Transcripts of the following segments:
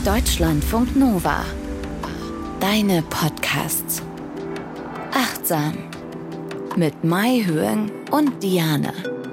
Deutschlandfunk Nova. Deine Podcasts. Achtsam. Mit Mai Höhen und Diane.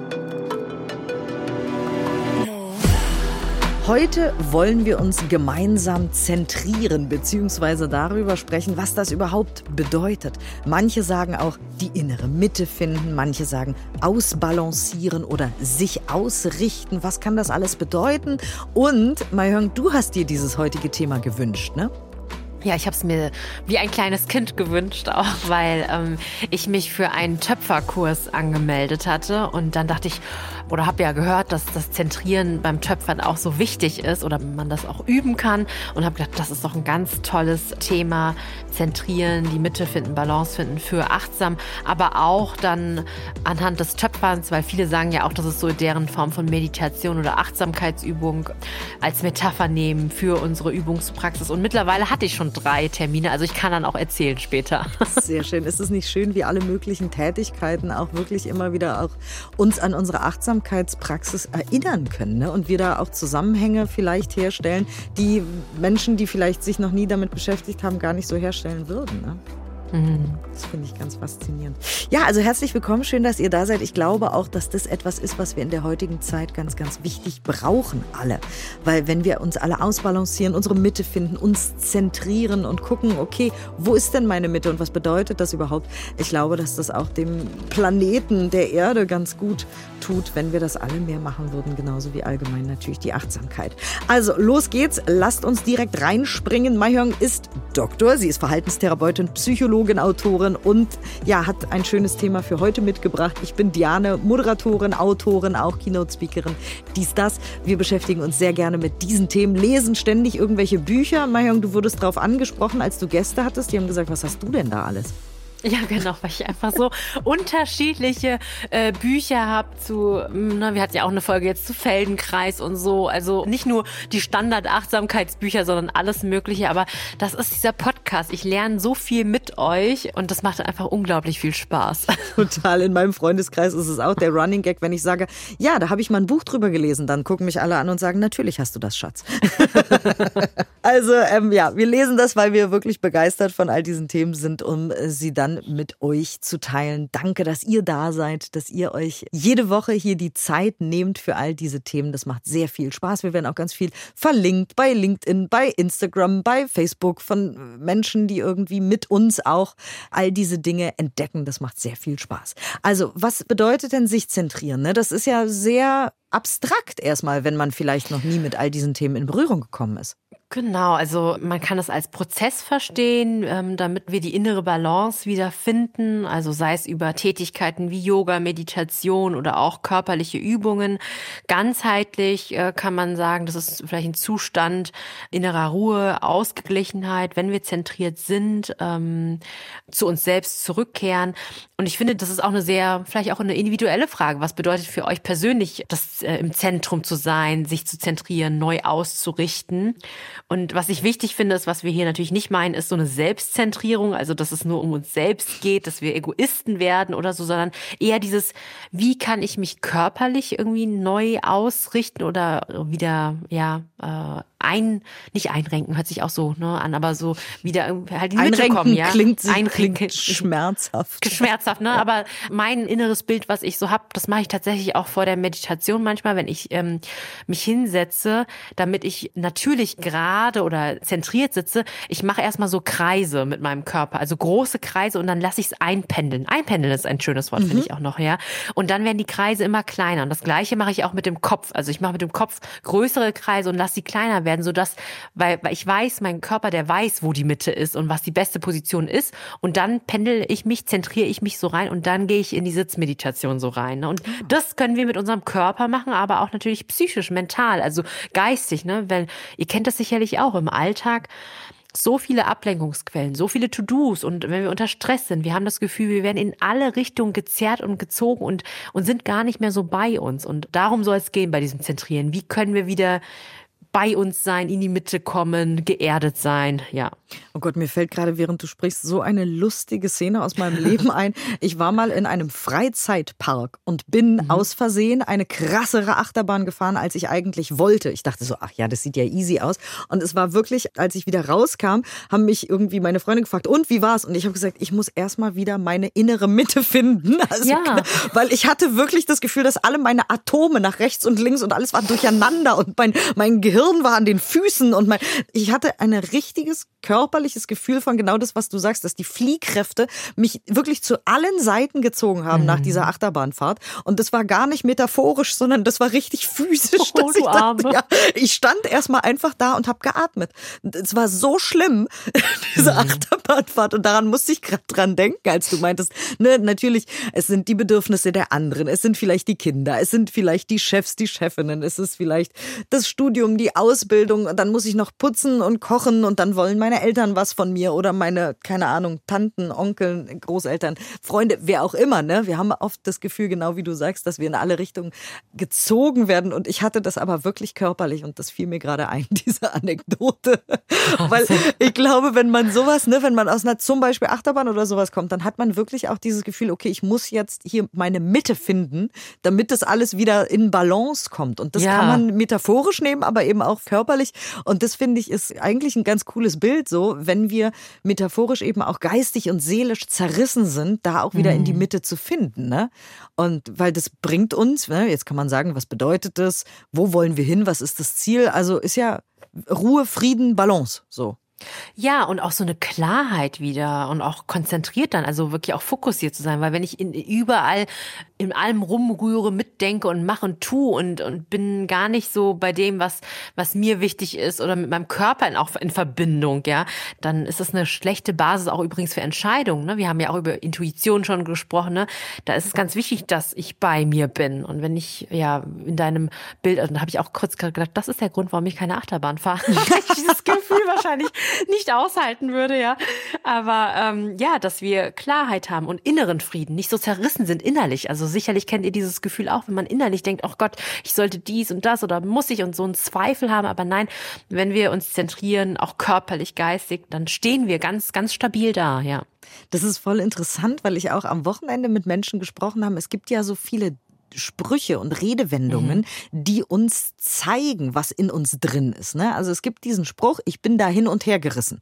Heute wollen wir uns gemeinsam zentrieren bzw. darüber sprechen, was das überhaupt bedeutet. Manche sagen auch die innere Mitte finden, manche sagen ausbalancieren oder sich ausrichten. Was kann das alles bedeuten? Und Mayhong, du hast dir dieses heutige Thema gewünscht, ne? Ja, ich habe es mir wie ein kleines Kind gewünscht, auch weil ich mich für einen Töpferkurs angemeldet hatte. Und dann dachte ich, oder habe ja gehört, dass das Zentrieren beim Töpfern auch so wichtig ist oder man das auch üben kann. Und habe gedacht, das ist doch ein ganz tolles Thema. Zentrieren, die Mitte finden, Balance finden für achtsam, aber auch dann anhand des Töpferns, weil viele sagen ja auch, das ist so deren Form von Meditation oder Achtsamkeitsübung als Metapher nehmen für unsere Übungspraxis. Und mittlerweile hatte ich schon 3 Termine, also ich kann dann auch erzählen später. Sehr schön. Ist es nicht schön, wie alle möglichen Tätigkeiten auch wirklich immer wieder auch uns an unsere Achtsamkeitspraxis erinnern können, ne? Und wir da auch Zusammenhänge vielleicht herstellen, die Menschen, die vielleicht sich noch nie damit beschäftigt haben, gar nicht so herstellen würden, ne? Das finde ich ganz faszinierend. Ja, also herzlich willkommen, schön, dass ihr da seid. Ich glaube auch, dass das etwas ist, was wir in der heutigen Zeit ganz, ganz wichtig brauchen, alle. Weil wenn wir uns alle ausbalancieren, unsere Mitte finden, uns zentrieren und gucken, okay, wo ist denn meine Mitte und was bedeutet das überhaupt? Ich glaube, dass das auch dem Planeten, der Erde ganz gut tut, wenn wir das alle mehr machen würden, genauso wie allgemein natürlich die Achtsamkeit. Also, los geht's. Lasst uns direkt reinspringen. Mayhong ist Doktor, sie ist Verhaltenstherapeutin, Psychologin, Autorin und ja, hat ein schönes Thema für heute mitgebracht. Ich bin Diane, Moderatorin, Autorin, auch Keynote-Speakerin, dies, das. Wir beschäftigen uns sehr gerne mit diesen Themen, lesen ständig irgendwelche Bücher. Mayhong, du wurdest darauf angesprochen, als du Gäste hattest. Die haben gesagt, was hast du denn da alles? Ja, genau, weil ich einfach so unterschiedliche Bücher habe zu, wir hatten ja auch eine Folge jetzt zu Feldenkreis und so, also nicht nur die Standard-Achtsamkeitsbücher, sondern alles Mögliche, aber das ist dieser Podcast. Ich lerne so viel mit euch und das macht einfach unglaublich viel Spaß. Total, in meinem Freundeskreis ist es auch der Running Gag, wenn ich sage, ja, da habe ich mal ein Buch drüber gelesen, dann gucken mich alle an und sagen, natürlich hast du das, Schatz. Also, ja, wir lesen das, weil wir wirklich begeistert von all diesen Themen sind, um sie dann mit euch zu teilen. Danke, dass ihr da seid, dass ihr euch jede Woche hier die Zeit nehmt für all diese Themen. Das macht sehr viel Spaß. Wir werden auch ganz viel verlinkt bei LinkedIn, bei Instagram, bei Facebook von Menschen, die irgendwie mit uns auch all diese Dinge entdecken. Das macht sehr viel Spaß. Also, was bedeutet denn sich zentrieren? Ne? Das ist ja sehr abstrakt erstmal, wenn man vielleicht noch nie mit all diesen Themen in Berührung gekommen ist. Genau, also man kann es als Prozess verstehen, damit wir die innere Balance wiederfinden, also sei es über Tätigkeiten wie Yoga, Meditation oder auch körperliche Übungen. Ganzheitlich kann man sagen, das ist vielleicht ein Zustand innerer Ruhe, Ausgeglichenheit, wenn wir zentriert sind, zu uns selbst zurückkehren. Und ich finde, das ist auch vielleicht auch eine individuelle Frage. Was bedeutet für euch persönlich, das im Zentrum zu sein, sich zu zentrieren, neu auszurichten? Und was ich wichtig finde, ist, was wir hier natürlich nicht meinen, ist so eine Selbstzentrierung, also dass es nur um uns selbst geht, dass wir Egoisten werden oder so, sondern eher dieses, wie kann ich mich körperlich irgendwie neu ausrichten oder wieder, nicht einrenken, hört sich auch so an, aber so wieder halt in die Mitte kommen, ja. Klingt schmerzhaft. Schmerzhaft, ne? Ja. Aber mein inneres Bild, was ich so habe, das mache ich tatsächlich auch vor der Meditation manchmal, wenn ich mich hinsetze, damit ich natürlich gerade oder zentriert sitze. Ich mache erstmal so Kreise mit meinem Körper, also große Kreise und dann lasse ich es einpendeln. Einpendeln ist ein schönes Wort, finde ich auch noch, ja. Und dann werden die Kreise immer kleiner. Und das Gleiche mache ich auch mit dem Kopf. Also ich mache mit dem Kopf größere Kreise und lasse sie kleiner werden, sodass, weil ich weiß, mein Körper, der weiß, wo die Mitte ist und was die beste Position ist. Und dann pendel ich mich, zentriere ich mich so rein und dann gehe ich in die Sitzmeditation so rein. Ne? Und das können wir mit unserem Körper machen, aber auch natürlich psychisch, mental, also geistig, ne? Weil ihr kennt das sicherlich auch im Alltag. So viele Ablenkungsquellen, so viele To-Dos und wenn wir unter Stress sind, wir haben das Gefühl, wir werden in alle Richtungen gezerrt und gezogen und sind gar nicht mehr so bei uns. Und darum soll es gehen bei diesem Zentrieren. Wie können wir wieder bei uns sein, in die Mitte kommen, geerdet sein, ja. Oh Gott, mir fällt gerade, während du sprichst, so eine lustige Szene aus meinem Leben ein. Ich war mal in einem Freizeitpark und bin aus Versehen eine krassere Achterbahn gefahren, als ich eigentlich wollte. Ich dachte so, ach ja, das sieht ja easy aus. Und es war wirklich, als ich wieder rauskam, haben mich irgendwie meine Freunde gefragt, und wie war's? Und ich habe gesagt, ich muss erstmal wieder meine innere Mitte finden. Also, Ja. weil ich hatte wirklich das Gefühl, dass alle meine Atome nach rechts und links und alles war durcheinander und mein Gehirn war an den Füßen und ich hatte ein richtiges körperliches Gefühl von genau das, was du sagst, dass die Fliehkräfte mich wirklich zu allen Seiten gezogen haben nach dieser Achterbahnfahrt. Und das war gar nicht metaphorisch, sondern das war richtig physisch. Oh, dass ich du Arme. dachte, ja, ich stand erstmal einfach da und habe geatmet. Es war so schlimm, diese Achterbahnfahrt. Und daran musste ich gerade dran denken, als du meintest, ne, natürlich, es sind die Bedürfnisse der anderen, es sind vielleicht die Kinder, es sind vielleicht die Chefs, die Chefinnen, es ist vielleicht das Studium, die Ausbildung, und dann muss ich noch putzen und kochen und dann wollen meine Eltern was von mir oder meine, keine Ahnung, Tanten, Onkel, Großeltern, Freunde, wer auch immer, ne? Wir haben oft das Gefühl, genau wie du sagst, dass wir in alle Richtungen gezogen werden, und ich hatte das aber wirklich körperlich, und das fiel mir gerade ein, diese Anekdote. Weil ich glaube, wenn man sowas, ne, wenn man aus einer zum Beispiel Achterbahn oder sowas kommt, dann hat man wirklich auch dieses Gefühl, okay, ich muss jetzt hier meine Mitte finden, damit das alles wieder in Balance kommt. Und das kann man metaphorisch nehmen, aber eben auch körperlich. Und das, finde ich, ist eigentlich ein ganz cooles Bild, so, wenn wir metaphorisch eben auch geistig und seelisch zerrissen sind, da auch wieder in die Mitte zu finden, ne? Und weil das bringt uns, ne, jetzt kann man sagen, was bedeutet das? Wo wollen wir hin? Was ist das Ziel? Also ist ja Ruhe, Frieden, Balance, so. Ja, und auch so eine Klarheit wieder und auch konzentriert dann, also wirklich auch fokussiert zu sein, weil wenn ich überall in allem rumrühre, mitdenke und mache und tue und bin gar nicht so bei dem, was mir wichtig ist oder mit meinem Körper auch in Verbindung, ja, dann ist das eine schlechte Basis auch übrigens für Entscheidungen, ne? Wir haben ja auch über Intuition schon gesprochen, ne? Da ist es ganz wichtig, dass ich bei mir bin, und wenn ich, ja, in deinem Bild, und da habe ich auch kurz gedacht, das ist der Grund, warum ich keine Achterbahn fahre, weil ich dieses Gefühl wahrscheinlich nicht aushalten würde, ja. Aber ja, dass wir Klarheit haben und inneren Frieden, nicht so zerrissen sind innerlich. Also sicherlich kennt ihr dieses Gefühl auch, wenn man innerlich denkt, oh Gott, ich sollte dies und das oder muss ich, und so einen Zweifel haben. Aber nein, wenn wir uns zentrieren, auch körperlich, geistig, dann stehen wir ganz, ganz stabil da, ja. Das ist voll interessant, weil ich auch am Wochenende mit Menschen gesprochen habe. Es gibt ja so viele Sprüche und Redewendungen, die uns zeigen, was in uns drin ist. Ne? Also es gibt diesen Spruch, ich bin da hin und her gerissen.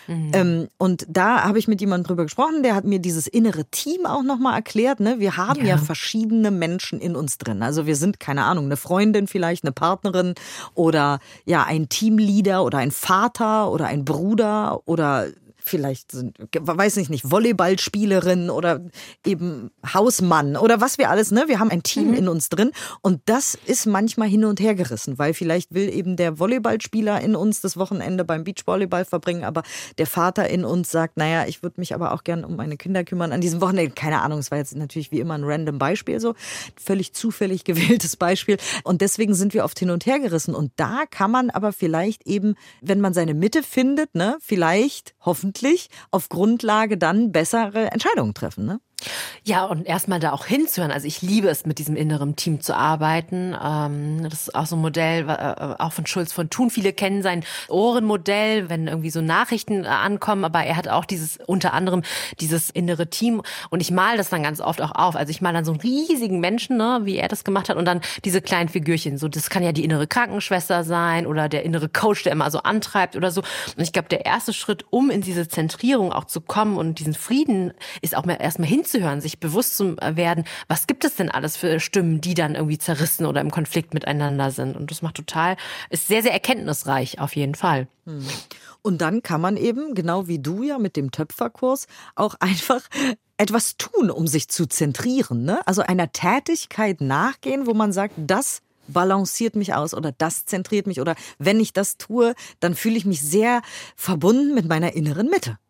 Und da habe ich mit jemandem drüber gesprochen, der hat mir dieses innere Team auch nochmal erklärt. Ne? Wir haben ja verschiedene Menschen in uns drin. Also wir sind, keine Ahnung, eine Freundin vielleicht, eine Partnerin oder ja ein Teamleader oder ein Vater oder ein Bruder oder vielleicht sind, weiß nicht, Volleyballspielerin oder eben Hausmann oder was wir alles, ne? Wir haben ein Team in uns drin, und das ist manchmal hin und her gerissen, weil vielleicht will eben der Volleyballspieler in uns das Wochenende beim Beachvolleyball verbringen, aber der Vater in uns sagt, naja, ich würde mich aber auch gern um meine Kinder kümmern an diesem Wochenende. Keine Ahnung, es war jetzt natürlich wie immer ein random Beispiel, so völlig zufällig gewähltes Beispiel, und deswegen sind wir oft hin und her gerissen, und da kann man aber vielleicht eben, wenn man seine Mitte findet, ne, vielleicht, hoffentlich, auf Grundlage dann bessere Entscheidungen treffen, ne? Ja, und erstmal da auch hinzuhören. Also ich liebe es, mit diesem inneren Team zu arbeiten. Das ist auch so ein Modell, auch von Schulz von Thun. Viele kennen sein Ohrenmodell, wenn irgendwie so Nachrichten ankommen. Aber er hat auch unter anderem dieses innere Team. Und ich male das dann ganz oft auch auf. Also ich male dann so einen riesigen Menschen, ne, wie er das gemacht hat. Und dann diese kleinen Figürchen. So, das kann ja die innere Krankenschwester sein oder der innere Coach, der immer so antreibt oder so. Und ich glaube, der erste Schritt, um in diese Zentrierung auch zu kommen und diesen Frieden, ist auch mal erstmal hinzuhören, sich bewusst zu werden, was gibt es denn alles für Stimmen, die dann irgendwie zerrissen oder im Konflikt miteinander sind. Und das ist sehr, sehr erkenntnisreich auf jeden Fall. Und dann kann man eben, genau wie du ja mit dem Töpferkurs, auch einfach etwas tun, um sich zu zentrieren, ne? Also einer Tätigkeit nachgehen, wo man sagt, das balanciert mich aus oder das zentriert mich, oder wenn ich das tue, dann fühle ich mich sehr verbunden mit meiner inneren Mitte.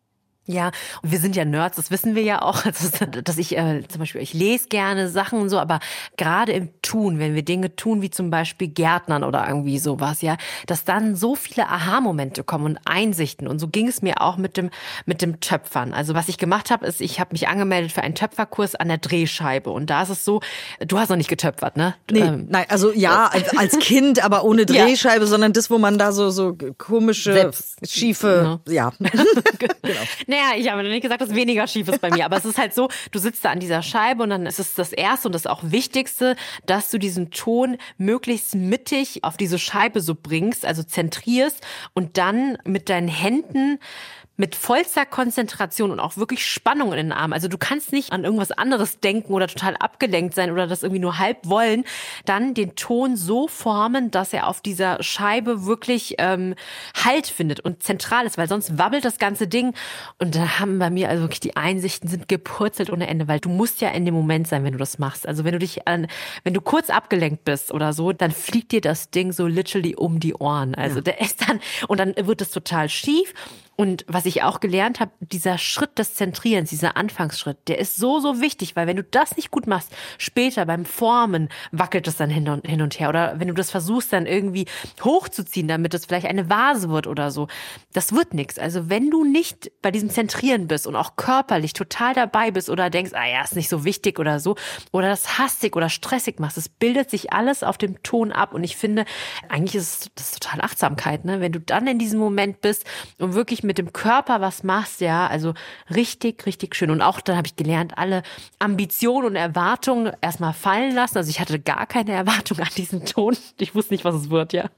Ja, und wir sind ja Nerds, das wissen wir ja auch, dass ich zum Beispiel, ich lese gerne Sachen und so, aber gerade im Tun, wenn wir Dinge tun, wie zum Beispiel Gärtnern oder irgendwie sowas, ja, dass dann so viele Aha-Momente kommen und Einsichten. Und so ging es mir auch mit dem Töpfern. Also was ich gemacht habe, ist, ich habe mich angemeldet für einen Töpferkurs an der Drehscheibe. Und da ist es so, du hast noch nicht getöpfert, ne? Nein, also ja, als Kind, aber ohne Drehscheibe, sondern das, wo man da so komische, schiefe, ja. Genau. Naja, ich habe nicht gesagt, dass weniger schief ist bei mir, aber es ist halt so, du sitzt da an dieser Scheibe und dann ist es das Erste und das auch Wichtigste, dass du diesen Ton möglichst mittig auf diese Scheibe so bringst, also zentrierst und dann mit deinen Händen mit vollster Konzentration und auch wirklich Spannung in den Armen. Also du kannst nicht an irgendwas anderes denken oder total abgelenkt sein oder das irgendwie nur halb wollen. Dann den Ton so formen, dass er auf dieser Scheibe wirklich Halt findet und zentral ist, weil sonst wabbelt das ganze Ding. Und da haben bei mir also wirklich die Einsichten sind gepurzelt ohne Ende, weil du musst ja in dem Moment sein, wenn du das machst. Also wenn du kurz abgelenkt bist oder so, dann fliegt dir das Ding so literally um die Ohren. Also der ist dann, und dann wird es total schief. Und was ich auch gelernt habe, dieser Schritt des Zentrierens, dieser Anfangsschritt, der ist so, so wichtig, weil wenn du das nicht gut machst, später beim Formen wackelt es dann hin und her. Oder wenn du das versuchst, dann irgendwie hochzuziehen, damit es vielleicht eine Vase wird oder so, das wird nichts. Also wenn du nicht bei diesem Zentrieren bist und auch körperlich total dabei bist oder denkst, ist nicht so wichtig oder so, oder das hastig oder stressig machst, es bildet sich alles auf dem Ton ab. Und ich finde, eigentlich ist das total Achtsamkeit, ne? Wenn du dann in diesem Moment bist und wirklich mit dem Körper was machst, ja, also richtig, richtig schön. Und auch dann habe ich gelernt, alle Ambitionen und Erwartungen erstmal fallen lassen. Also ich hatte gar keine Erwartung an diesen Ton. Ich wusste nicht, was es wird, ja.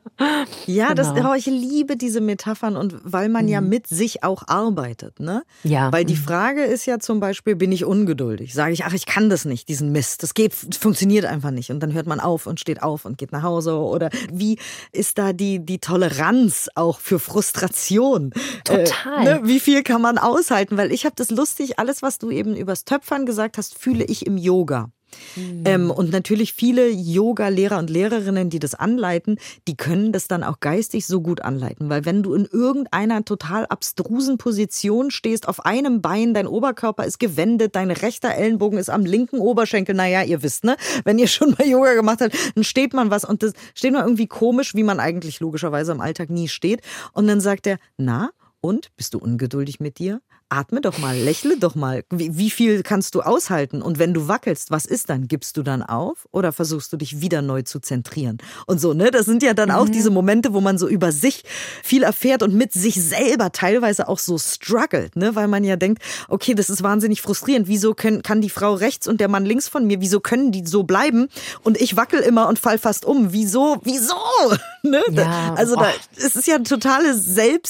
Ja, Genau. ich liebe diese Metaphern und weil man ja mit sich auch arbeitet, ne? Ja. Weil die Frage ist ja zum Beispiel, bin ich ungeduldig? Sage ich, ich kann das nicht, diesen Mist. Das funktioniert einfach nicht. Und dann hört man auf und steht auf und geht nach Hause. Oder wie ist da die Toleranz auch für Frustration? Total. Wie viel kann man aushalten? Weil ich habe das lustig, alles, was du eben übers Töpfern gesagt hast, fühle ich im Yoga. Und natürlich viele Yoga-Lehrer und Lehrerinnen, die das anleiten, die können das dann auch geistig so gut anleiten. Weil wenn du in irgendeiner total abstrusen Position stehst, auf einem Bein, dein Oberkörper ist gewendet, dein rechter Ellenbogen ist am linken Oberschenkel, naja, ihr wisst, ne? Wenn ihr schon mal Yoga gemacht habt, dann steht man was und das steht man irgendwie komisch, wie man eigentlich logischerweise im Alltag nie steht. Und dann sagt er, na, und? Bist du ungeduldig mit dir? Atme doch mal, lächle doch mal. Wie viel kannst du aushalten? Und wenn du wackelst, was ist dann? Gibst du dann auf oder versuchst du dich wieder neu zu zentrieren? Und so, ne? Das sind ja dann auch diese Momente, wo man so über sich viel erfährt und mit sich selber teilweise auch so struggelt, ne? Weil man ja denkt, okay, das ist wahnsinnig frustrierend. Wieso kann die Frau rechts und der Mann links von mir, wieso können die so bleiben? Und ich wackel immer und fall fast um. Wieso? Ne? Ja, Es ist ja ein totales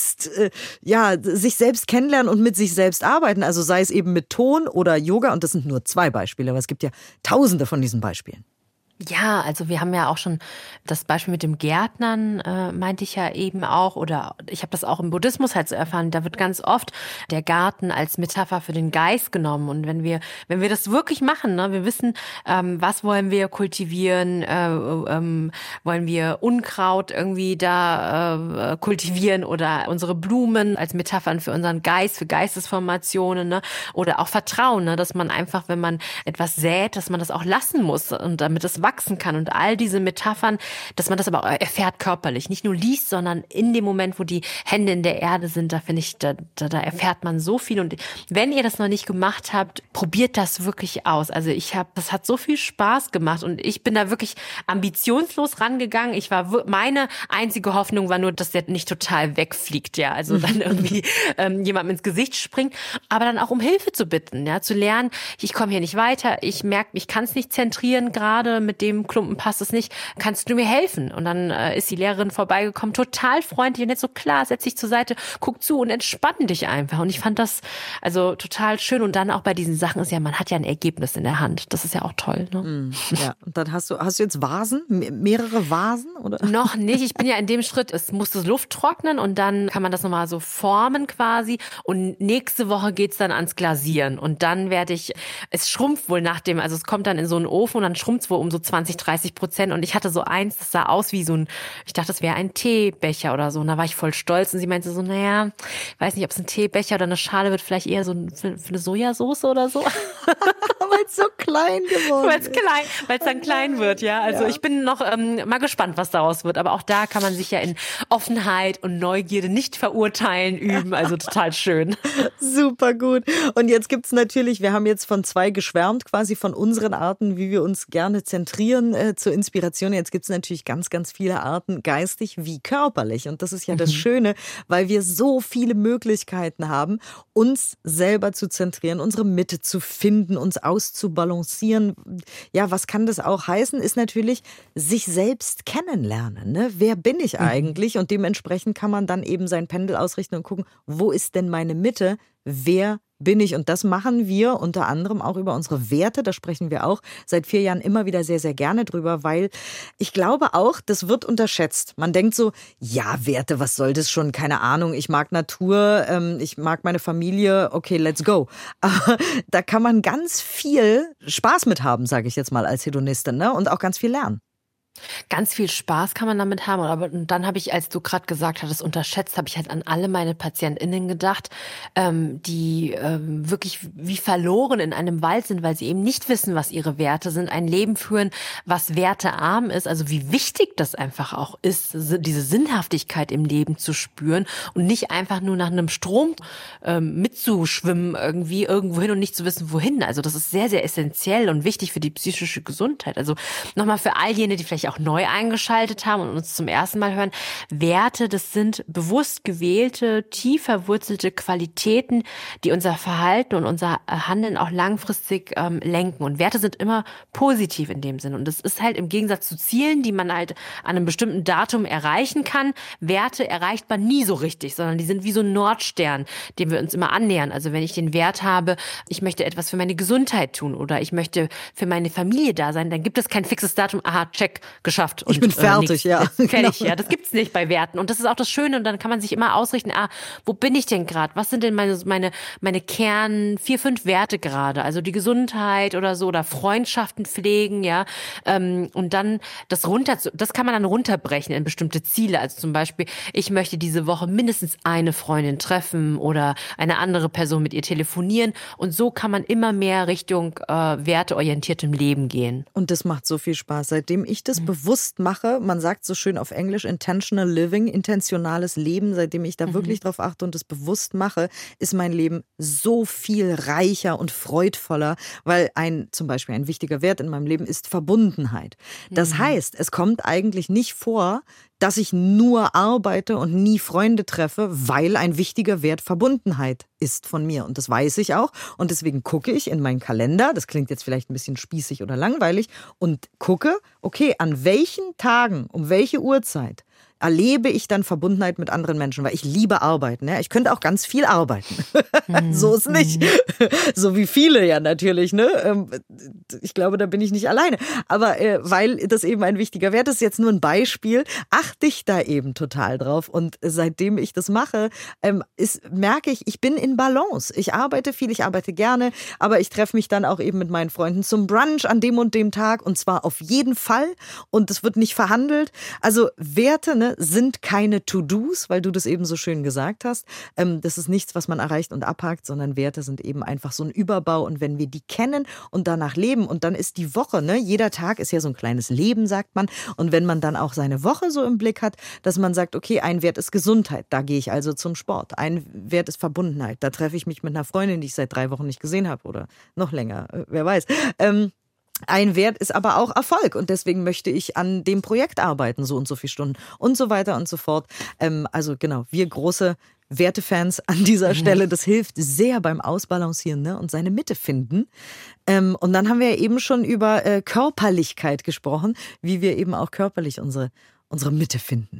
sich selbst kennenlernen und mit sich selbst arbeiten. Also sei es eben mit Ton oder Yoga. Und das sind nur 2 Beispiele, aber es gibt ja Tausende von diesen Beispielen. Ja, also wir haben ja auch schon das Beispiel mit dem Gärtnern, meinte ich ja eben auch, oder ich habe das auch im Buddhismus halt so erfahren, da wird ganz oft der Garten als Metapher für den Geist genommen. Und wenn wir das wirklich machen, ne, wir wissen, was wollen wir kultivieren, wollen wir Unkraut irgendwie da kultivieren oder unsere Blumen als Metaphern für unseren Geist, für Geistesformationen, ne, oder auch Vertrauen, ne, dass man einfach, wenn man etwas sät, dass man das auch lassen muss und damit es wachsen kann und all diese Metaphern, dass man das aber auch erfährt körperlich, nicht nur liest, sondern in dem Moment, wo die Hände in der Erde sind, da finde ich, da erfährt man so viel. Und wenn ihr das noch nicht gemacht habt, probiert das wirklich aus. Also das hat so viel Spaß gemacht und ich bin da wirklich ambitionslos rangegangen. Meine einzige Hoffnung war nur, dass der nicht total wegfliegt, ja, also dann irgendwie jemandem ins Gesicht springt, aber dann auch um Hilfe zu bitten, ja, zu lernen, ich komme hier nicht weiter, ich merke, ich kann es nicht zentrieren gerade, mit dem Klumpen passt es nicht, kannst du mir helfen? Und dann ist die Lehrerin vorbeigekommen, total freundlich und jetzt so, klar, setz dich zur Seite, guck zu und entspann dich einfach. Und ich fand das also total schön. Und dann auch bei diesen Sachen ist ja, man hat ja ein Ergebnis in der Hand. Das ist ja auch toll. Ne? Ja, und dann hast du jetzt Vasen? Mehrere Vasen? Oder? Noch nicht. Ich bin ja in dem Schritt, es muss das Luft trocknen und dann kann man das nochmal so formen quasi. Und nächste Woche geht's dann ans Glasieren. Und dann es schrumpft wohl also es kommt dann in so einen Ofen und dann schrumpft es wohl um so 20-30%. Und ich hatte so eins, das sah aus wie ich dachte, das wäre ein Teebecher oder so. Und da war ich voll stolz und sie meinte so, naja, weiß nicht, ob es ein Teebecher oder eine Schale wird, vielleicht eher so für eine Sojasauce oder so. Weil es so klein geworden ist. Weil es dann klein wird, ja. Also ich bin noch mal gespannt, was daraus wird. Aber auch da kann man sich ja in Offenheit und Neugierde nicht verurteilen üben. Also total schön. Super gut. Und jetzt gibt's natürlich, wir haben jetzt von 2 geschwärmt, quasi von unseren Arten, wie wir uns gerne zentrieren zur Inspiration. Jetzt gibt's natürlich ganz, ganz viele Arten, geistig wie körperlich. Und das ist ja das Schöne, weil wir so viele Möglichkeiten haben, uns selber zu zentrieren, unsere Mitte zu finden, uns auszubalancieren. Ja, was kann das auch heißen? Ist natürlich sich selbst kennenlernen. Ne? Wer bin ich eigentlich? Und dementsprechend kann man dann eben sein Pendel ausrichten und gucken, wo ist denn meine Mitte? Wer bin ich? Und das machen wir unter anderem auch über unsere Werte. Da sprechen wir auch seit 4 Jahren immer wieder sehr, sehr gerne drüber, weil ich glaube auch, das wird unterschätzt. Man denkt so, ja, Werte, was soll das schon? Keine Ahnung, ich mag Natur, ich mag meine Familie, okay, let's go. Aber da kann man ganz viel Spaß mit haben, sage ich jetzt mal als Hedonistin, ne? Und auch ganz viel lernen. Ganz viel Spaß kann man damit haben. Aber dann habe ich, als du gerade gesagt hattest, unterschätzt, habe ich halt an alle meine PatientInnen gedacht, die wirklich wie verloren in einem Wald sind, weil sie eben nicht wissen, was ihre Werte sind, ein Leben führen, was wertearm ist. Also wie wichtig das einfach auch ist, diese Sinnhaftigkeit im Leben zu spüren und nicht einfach nur nach einem Strom mitzuschwimmen irgendwie irgendwo hin und nicht zu wissen, wohin. Also das ist sehr, sehr essentiell und wichtig für die psychische Gesundheit. Also nochmal für all jene, die vielleicht auch neu eingeschaltet haben und uns zum ersten Mal hören. Werte, das sind bewusst gewählte, tief verwurzelte Qualitäten, die unser Verhalten und unser Handeln auch langfristig lenken. Und Werte sind immer positiv in dem Sinn. Und das ist halt im Gegensatz zu Zielen, die man halt an einem bestimmten Datum erreichen kann. Werte erreicht man nie so richtig, sondern die sind wie so ein Nordstern, dem wir uns immer annähern. Also wenn ich den Wert habe, ich möchte etwas für meine Gesundheit tun oder ich möchte für meine Familie da sein, dann gibt es kein fixes Datum. Aha, check, geschafft. Und, ich bin fertig, ja. Fertig, ja. Das gibt's nicht bei Werten. Und das ist auch das Schöne. Und dann kann man sich immer ausrichten, wo bin ich denn gerade? Was sind denn meine Kern 4, 5 Werte gerade? Also die Gesundheit oder so oder Freundschaften pflegen, ja. Und dann das kann man dann runterbrechen in bestimmte Ziele. Also zum Beispiel, ich möchte diese Woche mindestens eine Freundin treffen oder eine andere Person mit ihr telefonieren. Und so kann man immer mehr Richtung werteorientiertem Leben gehen. Und das macht so viel Spaß. Seitdem ich das bewusst mache, man sagt so schön auf Englisch intentional living, intentionales Leben, seitdem ich da wirklich drauf achte und das bewusst mache, ist mein Leben so viel reicher und freudvoller, weil zum Beispiel ein wichtiger Wert in meinem Leben ist Verbundenheit. Das heißt, es kommt eigentlich nicht vor, dass ich nur arbeite und nie Freunde treffe, weil ein wichtiger Wert Verbundenheit ist von mir. Und das weiß ich auch. Und deswegen gucke ich in meinen Kalender, das klingt jetzt vielleicht ein bisschen spießig oder langweilig, und gucke, okay, an welchen Tagen, um welche Uhrzeit erlebe ich dann Verbundenheit mit anderen Menschen, weil ich liebe arbeiten. Ja? Ich könnte auch ganz viel arbeiten. So ist nicht. So wie viele ja natürlich. Ne? Ich glaube, da bin ich nicht alleine. Aber weil das eben ein wichtiger Wert ist, jetzt nur ein Beispiel, achte ich da eben total drauf. Und seitdem ich das mache, merke ich bin in Balance. Ich arbeite viel, ich arbeite gerne, aber ich treffe mich dann auch eben mit meinen Freunden zum Brunch an dem und dem Tag und zwar auf jeden Fall. Und es wird nicht verhandelt. Also Werte, ne, sind keine To-Dos, weil du das eben so schön gesagt hast. Das ist nichts, was man erreicht und abhakt, sondern Werte sind eben einfach so ein Überbau. Und wenn wir die kennen und danach leben, und dann ist die Woche, ne, jeder Tag ist ja so ein kleines Leben, sagt man. Und wenn man dann auch seine Woche so im Blick hat, dass man sagt, okay, ein Wert ist Gesundheit, da gehe ich also zum Sport. Ein Wert ist Verbundenheit, da treffe ich mich mit einer Freundin, die ich seit 3 Wochen nicht gesehen habe oder noch länger, wer weiß. Ein Wert ist aber auch Erfolg und deswegen möchte ich an dem Projekt arbeiten, so und so viele Stunden und so weiter und so fort. Also genau, wir große Wertefans an dieser Stelle, das hilft sehr beim Ausbalancieren, ne, und seine Mitte finden. Und dann haben wir ja eben schon über Körperlichkeit gesprochen, wie wir eben auch körperlich unsere Mitte finden.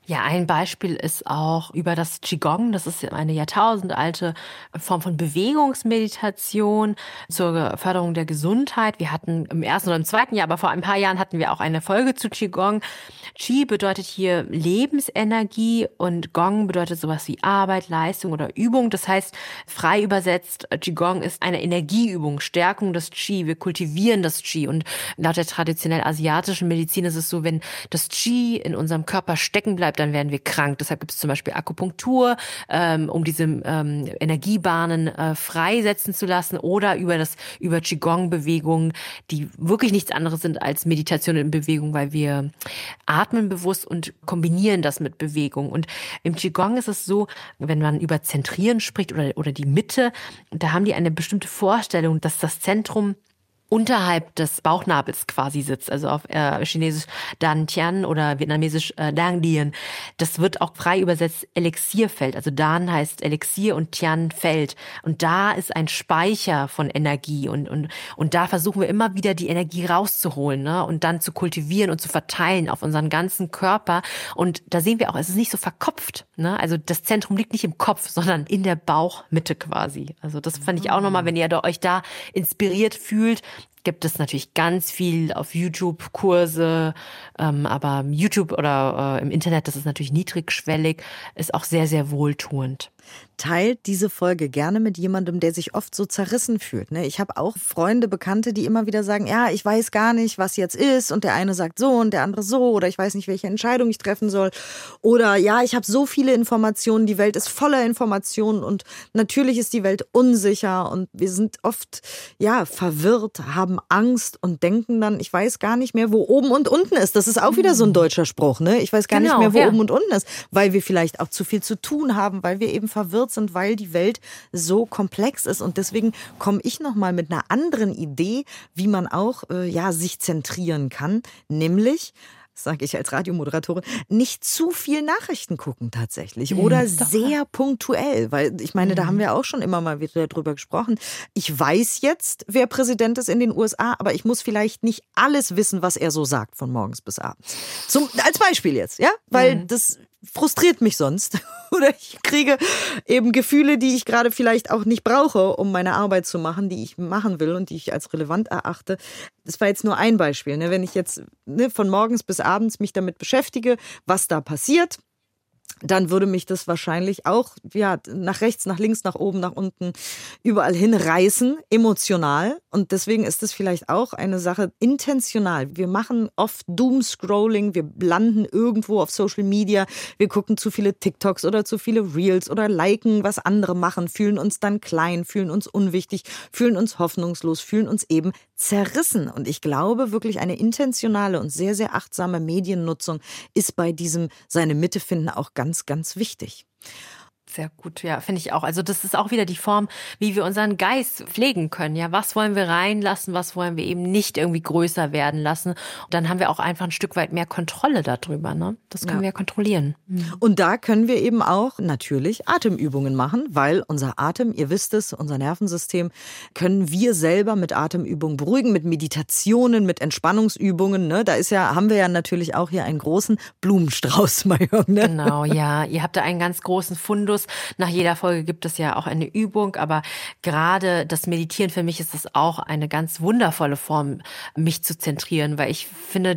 Ja, ein Beispiel ist auch über das Qigong. Das ist eine jahrtausendalte Form von Bewegungsmeditation zur Förderung der Gesundheit. Wir hatten im ersten oder im zweiten Jahr, aber vor ein paar Jahren hatten wir auch eine Folge zu Qigong. Qi bedeutet hier Lebensenergie und Gong bedeutet sowas wie Arbeit, Leistung oder Übung. Das heißt, frei übersetzt, Qigong ist eine Energieübung, Stärkung des Qi. Wir kultivieren das Qi. Und laut der traditionell asiatischen Medizin ist es so, wenn das Qi in unserem Körper stecken bleibt, dann werden wir krank. Deshalb gibt es zum Beispiel Akupunktur, um diese Energiebahnen freisetzen zu lassen, oder über Qigong-Bewegungen, die wirklich nichts anderes sind als Meditation in Bewegung, weil wir atmen bewusst und kombinieren das mit Bewegung. Und im Qigong ist es so, wenn man über Zentrieren spricht oder die Mitte, da haben die eine bestimmte Vorstellung, dass das Zentrum unterhalb des Bauchnabels quasi sitzt, also auf Chinesisch Dan Tian oder Vietnamesisch Dang Dien. Das wird auch frei übersetzt Elixierfeld. Also Dan heißt Elixier und Tian Feld. Und da ist ein Speicher von Energie und da versuchen wir immer wieder die Energie rauszuholen, ne? Und dann zu kultivieren und zu verteilen auf unseren ganzen Körper. Und da sehen wir auch, es ist nicht so verkopft, ne? Also das Zentrum liegt nicht im Kopf, sondern in der Bauchmitte quasi. Also das fand ich auch nochmal, wenn ihr euch da inspiriert fühlt, gibt es natürlich ganz viel auf YouTube Kurse, aber YouTube oder im Internet, das ist natürlich niedrigschwellig, ist auch sehr, sehr wohltuend. Teilt diese Folge gerne mit jemandem, der sich oft so zerrissen fühlt. Ich habe auch Freunde, Bekannte, die immer wieder sagen, ja, ich weiß gar nicht, was jetzt ist. Und der eine sagt so und der andere so. Oder ich weiß nicht, welche Entscheidung ich treffen soll. Oder ja, ich habe so viele Informationen. Die Welt ist voller Informationen. Und natürlich ist die Welt unsicher. Und wir sind oft verwirrt, haben Angst und denken dann, ich weiß gar nicht mehr, wo oben und unten ist. Das ist auch wieder so ein deutscher Spruch. Ich weiß gar nicht mehr, wo oben und unten ist. Weil wir vielleicht auch zu viel zu tun haben, weil wir eben verwirrt sind, weil die Welt so komplex ist. Und deswegen komme ich nochmal mit einer anderen Idee, wie man auch sich zentrieren kann, nämlich, das sage ich als Radiomoderatorin, nicht zu viel Nachrichten gucken tatsächlich oder sehr punktuell, weil ich meine, da haben wir auch schon immer mal wieder drüber gesprochen. Ich weiß jetzt, wer Präsident ist in den USA, aber ich muss vielleicht nicht alles wissen, was er so sagt von morgens bis abends. Als Beispiel jetzt, weil das frustriert mich sonst. Oder ich kriege eben Gefühle, die ich gerade vielleicht auch nicht brauche, um meine Arbeit zu machen, die ich machen will und die ich als relevant erachte. Das war jetzt nur ein Beispiel. Wenn ich jetzt von morgens bis abends mich damit beschäftige, was da passiert, dann würde mich das wahrscheinlich auch nach rechts, nach links, nach oben, nach unten, überall hinreißen, emotional. Und deswegen ist es vielleicht auch eine Sache intentional. Wir machen oft Doomscrolling, wir landen irgendwo auf Social Media, wir gucken zu viele TikToks oder zu viele Reels oder liken, was andere machen, fühlen uns dann klein, fühlen uns unwichtig, fühlen uns hoffnungslos, fühlen uns eben zerrissen. Und ich glaube wirklich, eine intentionale und sehr, sehr achtsame Mediennutzung ist bei diesem seine Mitte finden auch ganz, ganz wichtig. Sehr gut, ja, finde ich auch. Also das ist auch wieder die Form, wie wir unseren Geist pflegen können. Ja, was wollen wir reinlassen, was wollen wir eben nicht irgendwie größer werden lassen? Und dann haben wir auch einfach ein Stück weit mehr Kontrolle darüber. Ne? Das können wir ja kontrollieren. Und da können wir eben auch natürlich Atemübungen machen, weil unser Atem, ihr wisst es, unser Nervensystem, können wir selber mit Atemübungen beruhigen, mit Meditationen, mit Entspannungsübungen. Ne? Da haben wir ja natürlich auch hier einen großen Blumenstrauß, Marion. Ne? Genau, ja. Ihr habt da einen ganz großen Fundus. Nach jeder Folge gibt es ja auch eine Übung, aber gerade das Meditieren für mich ist es auch eine ganz wundervolle Form, mich zu zentrieren, weil ich finde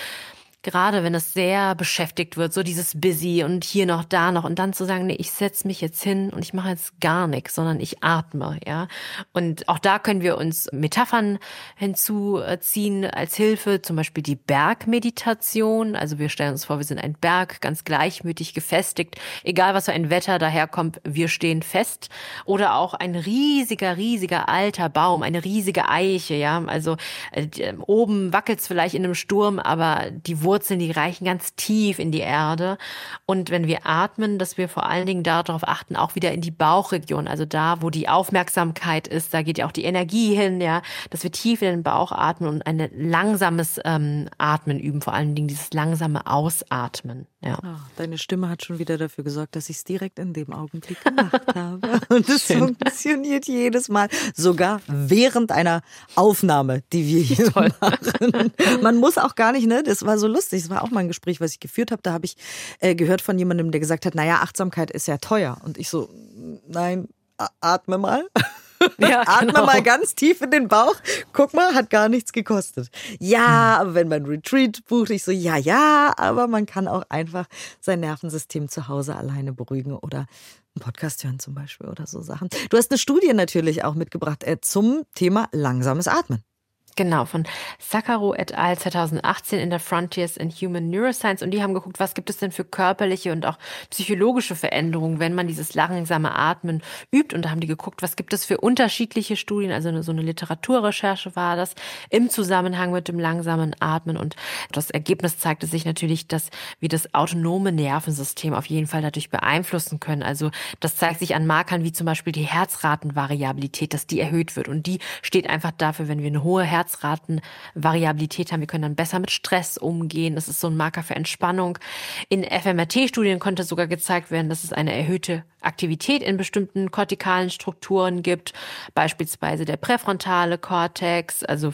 gerade wenn es sehr beschäftigt wird, so dieses Busy und hier noch, da noch und dann zu sagen, nee, ich setze mich jetzt hin und ich mache jetzt gar nichts, sondern ich atme, ja. Und auch da können wir uns Metaphern hinzuziehen als Hilfe, zum Beispiel die Bergmeditation. Also wir stellen uns vor, wir sind ein Berg, ganz gleichmütig gefestigt, egal was für ein Wetter daherkommt, wir stehen fest. Oder auch ein riesiger, riesiger alter Baum, eine riesige Eiche, ja. Also oben wackelt es vielleicht in einem Sturm, aber die Wurzeln, die reichen ganz tief in die Erde. Und wenn wir atmen, dass wir vor allen Dingen darauf achten, auch wieder in die Bauchregion, also da, wo die Aufmerksamkeit ist, da geht ja auch die Energie hin, ja, dass wir tief in den Bauch atmen und ein langsames Atmen üben, vor allen Dingen dieses langsame Ausatmen. Ja. Oh, deine Stimme hat schon wieder dafür gesorgt, dass ich es direkt in dem Augenblick gemacht habe. Und es funktioniert jedes Mal, sogar während einer Aufnahme, die wir hier machen. Man muss auch gar nicht, ne? Das war so lustig. Das war auch mal ein Gespräch, was ich geführt habe. Da habe ich gehört von jemandem, der gesagt hat, naja, Achtsamkeit ist ja teuer. Und ich so, nein, atme mal. Ja, atme mal ganz tief in den Bauch. Guck mal, hat gar nichts gekostet. Ja, aber wenn man Retreat bucht, ich so, ja, aber man kann auch einfach sein Nervensystem zu Hause alleine beruhigen oder einen Podcast hören zum Beispiel oder so Sachen. Du hast eine Studie natürlich auch mitgebracht zum Thema langsames Atmen. Genau, von Sakharov et al. 2018 in der Frontiers in Human Neuroscience. Und die haben geguckt, was gibt es denn für körperliche und auch psychologische Veränderungen, wenn man dieses langsame Atmen übt. Und da haben die geguckt, was gibt es für unterschiedliche Studien, also so eine Literaturrecherche war das, im Zusammenhang mit dem langsamen Atmen. Und das Ergebnis zeigte sich natürlich, dass wir das autonome Nervensystem auf jeden Fall dadurch beeinflussen können. Also das zeigt sich an Markern wie zum Beispiel die Herzratenvariabilität, dass die erhöht wird. Und die steht einfach dafür, wenn wir eine hohe Herzratenvariabilität haben. Wir können dann besser mit Stress umgehen. Das ist so ein Marker für Entspannung. In fMRT-Studien konnte sogar gezeigt werden, dass es eine erhöhte Aktivität in bestimmten kortikalen Strukturen gibt. Beispielsweise der präfrontale Kortex, also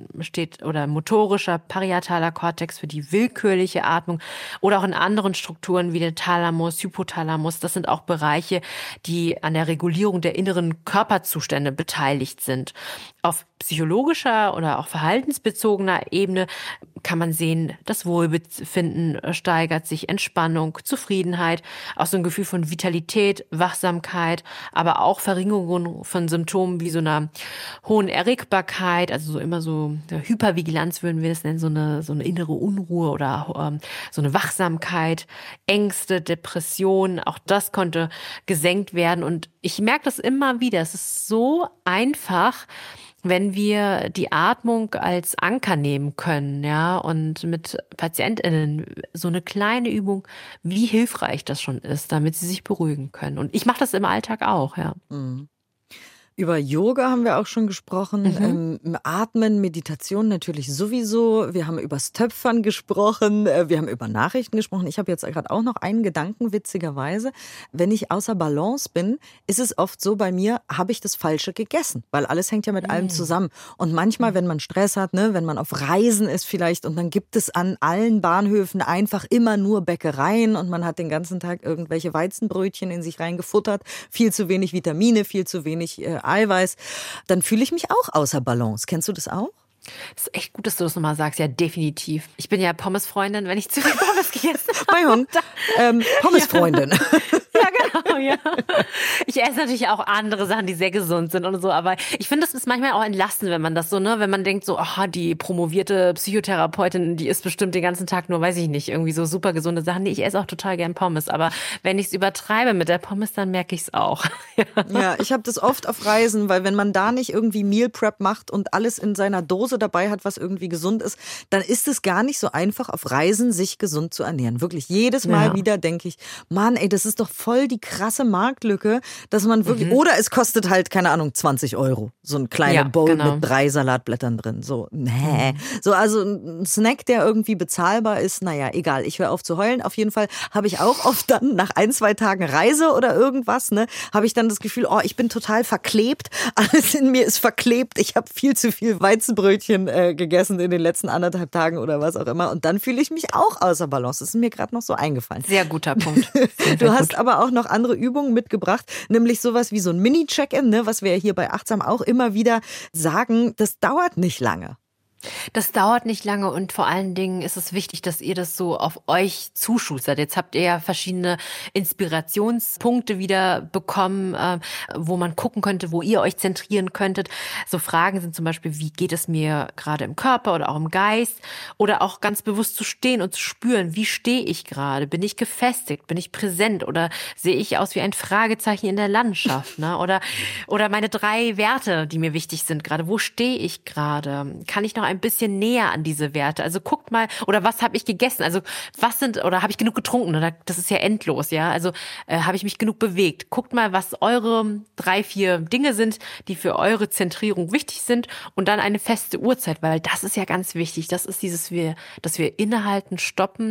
oder motorischer parietaler Kortex für die willkürliche Atmung oder auch in anderen Strukturen wie der Thalamus, Hypothalamus. Das sind auch Bereiche, die an der Regulierung der inneren Körperzustände beteiligt sind. Auf psychologischer oder auch verhaltensbezogener Ebene kann man sehen, das Wohlbefinden steigert sich, Entspannung, Zufriedenheit, auch so ein Gefühl von Vitalität, Wachsamkeit, aber auch Verringerung von Symptomen wie so einer hohen Erregbarkeit, also so immer so Hypervigilanz würden wir das nennen, so eine innere Unruhe oder so eine Wachsamkeit, Ängste, Depressionen, auch das konnte gesenkt werden. Und ich merke das immer wieder, es ist so einfach, wenn wir die Atmung als Anker nehmen können, ja, und mit PatientInnen so eine kleine Übung, wie hilfreich das schon ist, damit sie sich beruhigen können. Und ich mache das im Alltag auch, ja. Mhm. Über Yoga haben wir auch schon gesprochen, Atmen, Meditation natürlich sowieso. Wir haben übers Töpfern gesprochen, wir haben über Nachrichten gesprochen. Ich habe jetzt gerade auch noch einen Gedanken, witzigerweise. Wenn ich außer Balance bin, ist es oft so bei mir, habe ich das Falsche gegessen, weil alles hängt ja mit allem zusammen. Und manchmal, wenn man Stress hat, ne, wenn man auf Reisen ist vielleicht und dann gibt es an allen Bahnhöfen einfach immer nur Bäckereien und man hat den ganzen Tag irgendwelche Weizenbrötchen in sich reingefuttert, viel zu wenig Vitamine, viel zu wenig Eiweiß, dann fühle ich mich auch außer Balance. Kennst du das auch? Das ist echt gut, dass du das nochmal sagst. Ja, definitiv. Ich bin ja Pommes-Freundin, wenn ich zu viel Pommes gegessen habe. Mein Hund, Pommes-Freundin. Ja, genau, ja. Ich esse natürlich auch andere Sachen, die sehr gesund sind und so, aber ich finde, das ist manchmal auch entlastend, wenn man das so, ne, wenn man denkt so, aha, die promovierte Psychotherapeutin, die isst bestimmt den ganzen Tag nur, weiß ich nicht, irgendwie so super gesunde Sachen. Nee, ich esse auch total gern Pommes, aber wenn ich es übertreibe mit der Pommes, dann merke ich es auch. Ja, ich habe das oft auf Reisen, weil wenn man da nicht irgendwie Meal Prep macht und alles in seiner Dose dabei hat, was irgendwie gesund ist, dann ist es gar nicht so einfach, auf Reisen sich gesund zu ernähren. Wirklich jedes Mal wieder denke ich, Mann, ey, das ist doch voll die krasse Marktlücke, dass man wirklich, oder es kostet halt, keine Ahnung, 20 €. So ein kleiner Bowl mit 3 Salatblättern drin. So, So, also ein Snack, der irgendwie bezahlbar ist, naja, egal, ich höre auf zu heulen. Auf jeden Fall habe ich auch oft dann nach 1-2 Tagen Reise oder irgendwas, ne, habe ich dann das Gefühl, oh, ich bin total verklebt. Alles in mir ist verklebt. Ich habe viel zu viel Weizenbrötchen gegessen in den letzten 1,5 Tagen oder was auch immer. Und dann fühle ich mich auch außer Balance. Das ist mir gerade noch so eingefallen. Sehr guter Punkt. Du hast aber auch noch andere Übungen mitgebracht, nämlich sowas wie so ein Mini-Check-In, ne, was wir ja hier bei Achtsam auch immer wieder sagen, das dauert nicht lange. Das dauert nicht lange und vor allen Dingen ist es wichtig, dass ihr das so auf euch zuschustert. Jetzt habt ihr ja verschiedene Inspirationspunkte wieder bekommen, wo man gucken könnte, wo ihr euch zentrieren könntet. So Fragen sind zum Beispiel, wie geht es mir gerade im Körper oder auch im Geist? Oder auch ganz bewusst zu stehen und zu spüren, wie stehe ich gerade? Bin ich gefestigt? Bin ich präsent? Oder sehe ich aus wie ein Fragezeichen in der Landschaft? Ne? Oder meine 3 Werte, die mir wichtig sind gerade. Wo stehe ich gerade? Kann ich noch ein bisschen näher an diese Werte. Also guckt mal, oder was habe ich gegessen? Also oder habe ich genug getrunken? Oder das ist ja endlos, ja. Also habe ich mich genug bewegt? Guckt mal, was eure 3, 4 Dinge sind, die für eure Zentrierung wichtig sind und dann eine feste Uhrzeit, weil das ist ja ganz wichtig. Das ist dass wir innehalten, stoppen,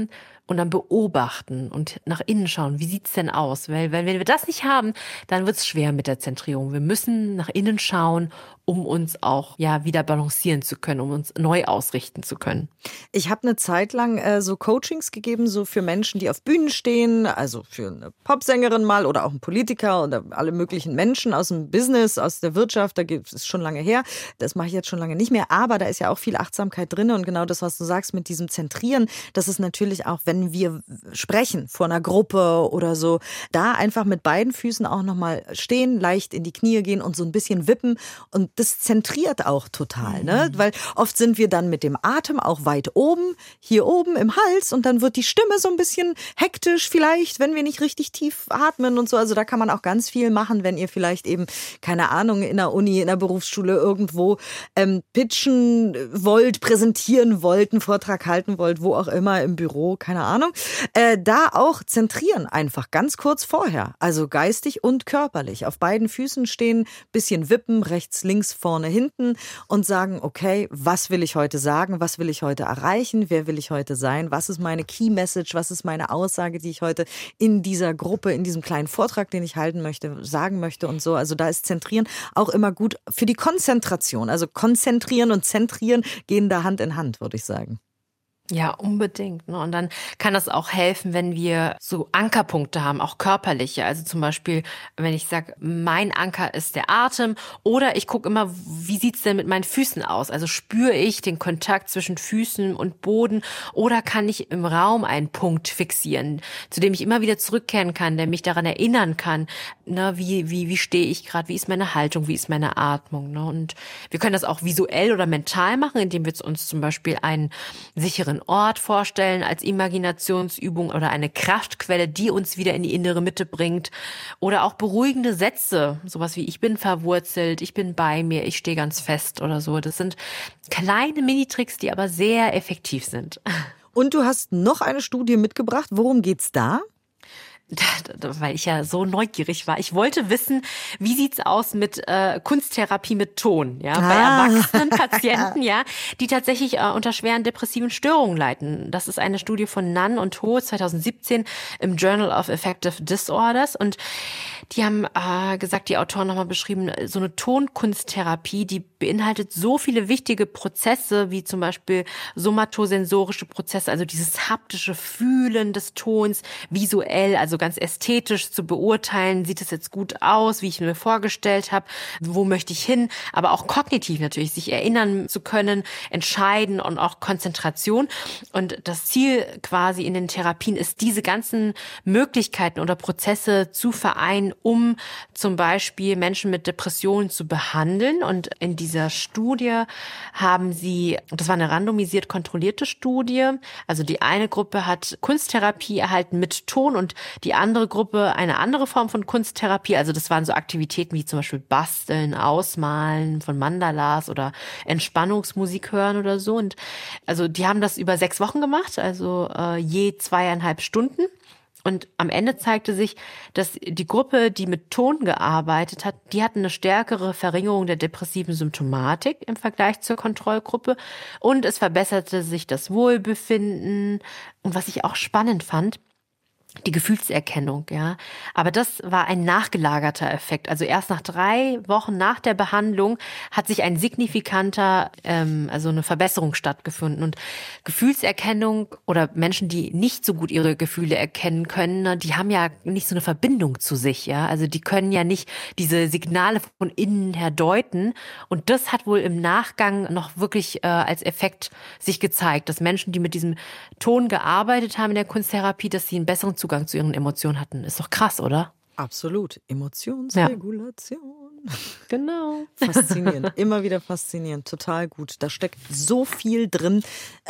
und dann beobachten und nach innen schauen, wie sieht's denn aus? Weil wenn wir das nicht haben, dann wird's schwer mit der Zentrierung. Wir müssen nach innen schauen, um uns auch wieder balancieren zu können, um uns neu ausrichten zu können. Ich habe eine Zeit lang so Coachings gegeben, so für Menschen, die auf Bühnen stehen, also für eine Popsängerin mal oder auch einen Politiker oder alle möglichen Menschen aus dem Business, aus der Wirtschaft. Da gibt es schon lange her. Das mache ich jetzt schon lange nicht mehr, aber da ist ja auch viel Achtsamkeit drin und genau das, was du sagst mit diesem Zentrieren, das ist natürlich auch, wenn wir sprechen vor einer Gruppe oder so, da einfach mit beiden Füßen auch nochmal stehen, leicht in die Knie gehen und so ein bisschen wippen und das zentriert auch total, ne? Weil oft sind wir dann mit dem Atem auch weit oben, hier oben im Hals und dann wird die Stimme so ein bisschen hektisch vielleicht, wenn wir nicht richtig tief atmen und so. Also da kann man auch ganz viel machen, wenn ihr vielleicht eben, keine Ahnung, in der Uni, in der Berufsschule irgendwo pitchen wollt, präsentieren wollt, einen Vortrag halten wollt, wo auch immer, im Büro, keine Ahnung. Da auch zentrieren einfach ganz kurz vorher, also geistig und körperlich. Auf beiden Füßen stehen, bisschen wippen, rechts, links, vorne, hinten und sagen, okay, was will ich heute sagen, was will ich heute erreichen, wer will ich heute sein, was ist meine Key Message, was ist meine Aussage, die ich heute in dieser Gruppe, in diesem kleinen Vortrag, den ich halten möchte, sagen möchte und so. Also da ist Zentrieren auch immer gut für die Konzentration. Also konzentrieren und zentrieren gehen da Hand in Hand, würde ich sagen. Ja, unbedingt. Und dann kann das auch helfen, wenn wir so Ankerpunkte haben, auch körperliche. Also zum Beispiel, wenn ich sage, mein Anker ist der Atem oder ich gucke immer, wie sieht's denn mit meinen Füßen aus? Also spüre ich den Kontakt zwischen Füßen und Boden oder kann ich im Raum einen Punkt fixieren, zu dem ich immer wieder zurückkehren kann, der mich daran erinnern kann, ne, wie stehe ich gerade, wie ist meine Haltung, wie ist meine Atmung. Ne? Und wir können das auch visuell oder mental machen, indem wir uns zum Beispiel einen sicheren Ort vorstellen als Imaginationsübung oder eine Kraftquelle, die uns wieder in die innere Mitte bringt. Oder auch beruhigende Sätze, sowas wie ich bin verwurzelt, ich bin bei mir, ich stehe ganz fest oder so. Das sind kleine Minitricks, die aber sehr effektiv sind. Und du hast noch eine Studie mitgebracht. Worum geht's da? Weil ich ja so neugierig war. Ich wollte wissen, wie sieht's aus mit Kunsttherapie mit Ton, ja, bei erwachsenen Patienten, ja, die tatsächlich unter schweren depressiven Störungen leiden. Das ist eine Studie von Nunn und Ho 2017 im Journal of Affective Disorders und die haben gesagt, die Autoren nochmal beschrieben, so eine Tonkunsttherapie, die beinhaltet so viele wichtige Prozesse, wie zum Beispiel somatosensorische Prozesse, also dieses haptische Fühlen des Tons, visuell, also ganz ästhetisch zu beurteilen, sieht es jetzt gut aus, wie ich mir vorgestellt habe, wo möchte ich hin, aber auch kognitiv natürlich, sich erinnern zu können, entscheiden und auch Konzentration. Und das Ziel quasi in den Therapien ist, diese ganzen Möglichkeiten oder Prozesse zu vereinen, um zum Beispiel Menschen mit Depressionen zu behandeln. Und in dieser Studie haben sie, das war eine randomisiert kontrollierte Studie, also die eine Gruppe hat Kunsttherapie erhalten mit Ton und die andere Gruppe eine andere Form von Kunsttherapie. Also das waren so Aktivitäten wie zum Beispiel Basteln, Ausmalen von Mandalas oder Entspannungsmusik hören oder so. Und also die haben das über 6 Wochen gemacht, also je 2,5 Stunden. Und am Ende zeigte sich, dass die Gruppe, die mit Ton gearbeitet hat, die hatten eine stärkere Verringerung der depressiven Symptomatik im Vergleich zur Kontrollgruppe. Und es verbesserte sich das Wohlbefinden. Und was ich auch spannend fand, die Gefühlserkennung, ja. Aber das war ein nachgelagerter Effekt. Also erst nach 3 Wochen nach der Behandlung hat sich ein signifikanter, also eine Verbesserung stattgefunden. Und Gefühlserkennung oder Menschen, die nicht so gut ihre Gefühle erkennen können, die haben ja nicht so eine Verbindung zu sich, ja. Also die können ja nicht diese Signale von innen her deuten. Und das hat wohl im Nachgang noch wirklich als Effekt sich gezeigt, dass Menschen, die mit diesem Ton gearbeitet haben in der Kunsttherapie, dass sie einen besseren Zugang zu ihren Emotionen hatten. Ist doch krass, oder? Absolut. Emotionsregulation. Ja. Genau. Faszinierend. Immer wieder faszinierend. Total gut. Da steckt so viel drin.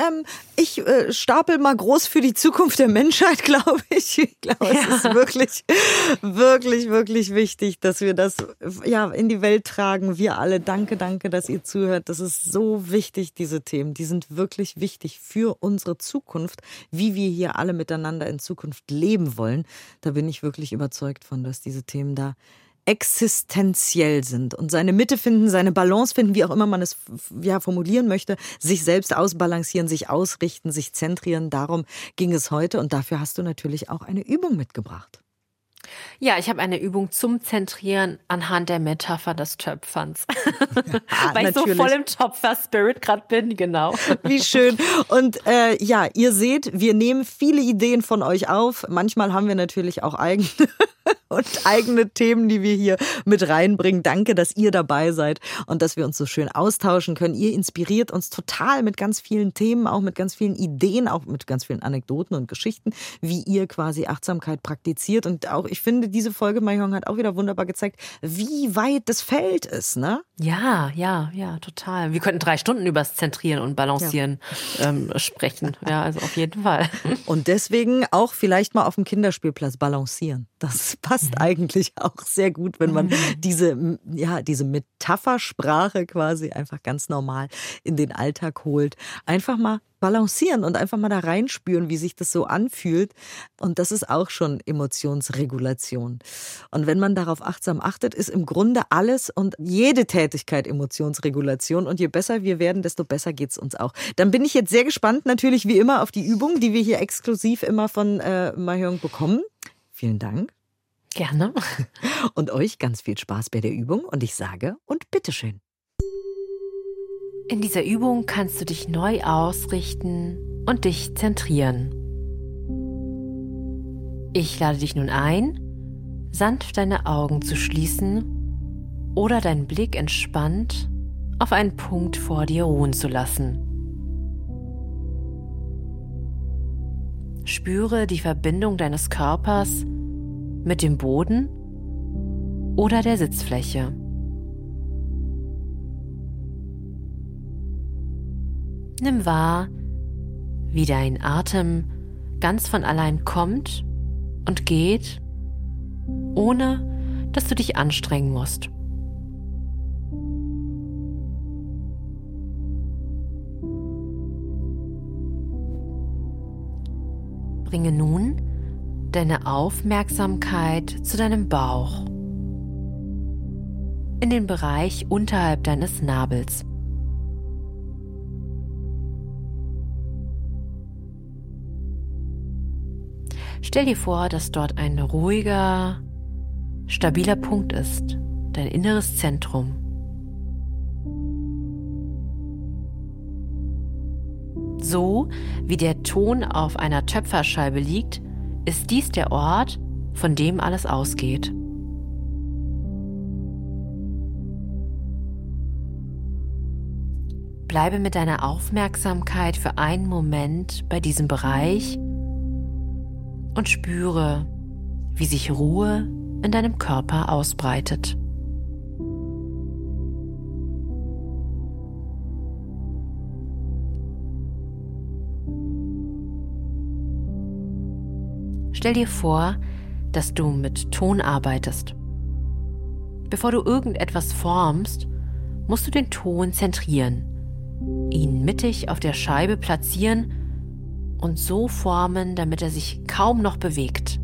Ich stapel mal groß für die Zukunft der Menschheit, glaube ich. Ich glaube, es ist wirklich, wirklich, wirklich wichtig, dass wir das in die Welt tragen. Wir alle. Danke, dass ihr zuhört. Das ist so wichtig, diese Themen. Die sind wirklich wichtig für unsere Zukunft, wie wir hier alle miteinander in Zukunft leben wollen. Da bin ich wirklich überzeugt von, dass diese Themen da existenziell sind und seine Mitte finden, seine Balance finden, wie auch immer man es formulieren möchte, sich selbst ausbalancieren, sich ausrichten, sich zentrieren. Darum ging es heute und dafür hast du natürlich auch eine Übung mitgebracht. Ja, ich habe eine Übung zum Zentrieren anhand der Metapher des Töpferns. Weil ich so voll im Töpfer-Spirit gerade bin, genau. Wie schön. Und ihr seht, wir nehmen viele Ideen von euch auf. Manchmal haben wir natürlich auch eigene Themen, die wir hier mit reinbringen. Danke, dass ihr dabei seid und dass wir uns so schön austauschen können. Ihr inspiriert uns total mit ganz vielen Themen, auch mit ganz vielen Ideen, auch mit ganz vielen Anekdoten und Geschichten, wie ihr quasi Achtsamkeit praktiziert. Und auch, ich finde, diese Folge, Mahjong, hat auch wieder wunderbar gezeigt, wie weit das Feld ist, ne? Ja, total. Wir könnten 3 Stunden übers Zentrieren und Balancieren sprechen. Ja, also auf jeden Fall. Und deswegen auch vielleicht mal auf dem Kinderspielplatz balancieren. Das passt eigentlich auch sehr gut, wenn man diese Metaphersprache quasi einfach ganz normal in den Alltag holt. Einfach mal balancieren und einfach mal da reinspüren, wie sich das so anfühlt. Und das ist auch schon Emotionsregulation. Und wenn man darauf achtsam achtet, ist im Grunde alles und jede Tätigkeit Emotionsregulation. Und je besser wir werden, desto besser geht's uns auch. Dann bin ich jetzt sehr gespannt, natürlich wie immer, auf die Übung, die wir hier exklusiv immer von Mahjong bekommen. Vielen Dank. Gerne. Und euch ganz viel Spaß bei der Übung. Und ich sage, und bitteschön. In dieser Übung kannst du dich neu ausrichten und dich zentrieren. Ich lade dich nun ein, sanft deine Augen zu schließen oder deinen Blick entspannt auf einen Punkt vor dir ruhen zu lassen. Spüre die Verbindung deines Körpers mit dem Boden oder der Sitzfläche. Nimm wahr, wie dein Atem ganz von allein kommt und geht, ohne dass du dich anstrengen musst. Bringe nun deine Aufmerksamkeit zu deinem Bauch, in den Bereich unterhalb deines Nabels. Stell dir vor, dass dort ein ruhiger, stabiler Punkt ist, dein inneres Zentrum. So wie der Ton auf einer Töpferscheibe liegt, ist dies der Ort, von dem alles ausgeht. Bleibe mit deiner Aufmerksamkeit für einen Moment bei diesem Bereich und spüre, wie sich Ruhe in deinem Körper ausbreitet. Stell dir vor, dass du mit Ton arbeitest. Bevor du irgendetwas formst, musst du den Ton zentrieren, ihn mittig auf der Scheibe platzieren und so formen, damit er sich kaum noch bewegt.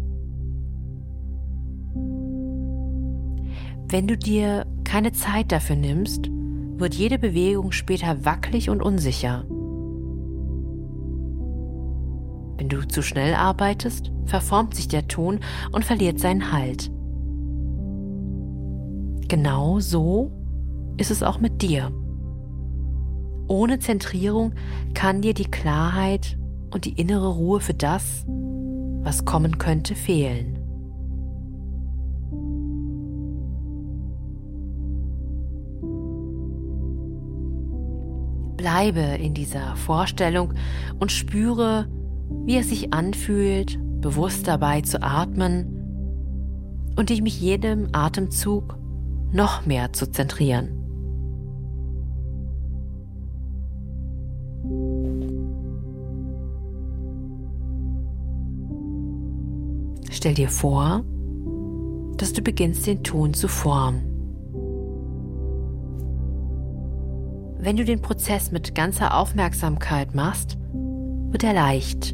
Wenn du dir keine Zeit dafür nimmst, wird jede Bewegung später wackelig und unsicher. Wenn du zu schnell arbeitest, verformt sich der Ton und verliert seinen Halt. Genau so ist es auch mit dir. Ohne Zentrierung kann dir die Klarheit und die innere Ruhe für das, was kommen könnte, fehlen. Bleibe in dieser Vorstellung und spüre, wie es sich anfühlt, bewusst dabei zu atmen und dich mit jedem Atemzug noch mehr zu zentrieren. Stell dir vor, dass du beginnst, den Ton zu formen. Wenn du den Prozess mit ganzer Aufmerksamkeit machst, wird er leicht.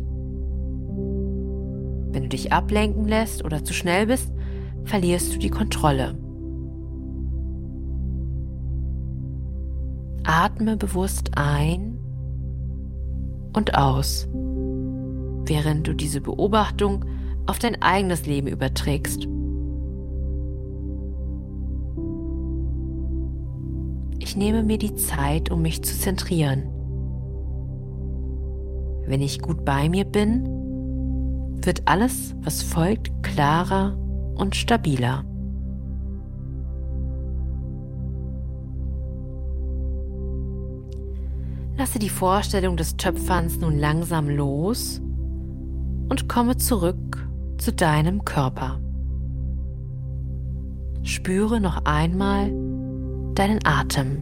Wenn du dich ablenken lässt oder zu schnell bist, verlierst du die Kontrolle. Atme bewusst ein und aus, während du diese Beobachtung auf dein eigenes Leben überträgst. Ich nehme mir die Zeit, um mich zu zentrieren. Wenn ich gut bei mir bin, wird alles, was folgt, klarer und stabiler. Lasse die Vorstellung des Töpferns nun langsam los und komme zurück zu deinem Körper. Spüre noch einmal deinen Atem.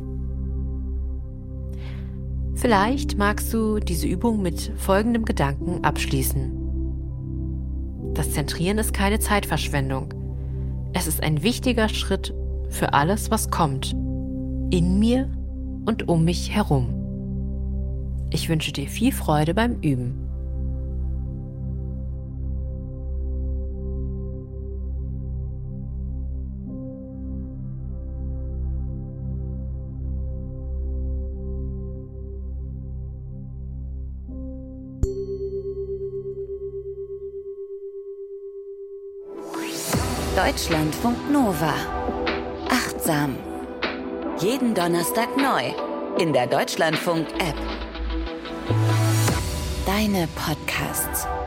Vielleicht magst du diese Übung mit folgendem Gedanken abschließen. Das Zentrieren ist keine Zeitverschwendung. Es ist ein wichtiger Schritt für alles, was kommt, in mir und um mich herum. Ich wünsche dir viel Freude beim Üben. Deutschlandfunk Nova. Achtsam. Jeden Donnerstag neu in der Deutschlandfunk-App. Deine Podcasts.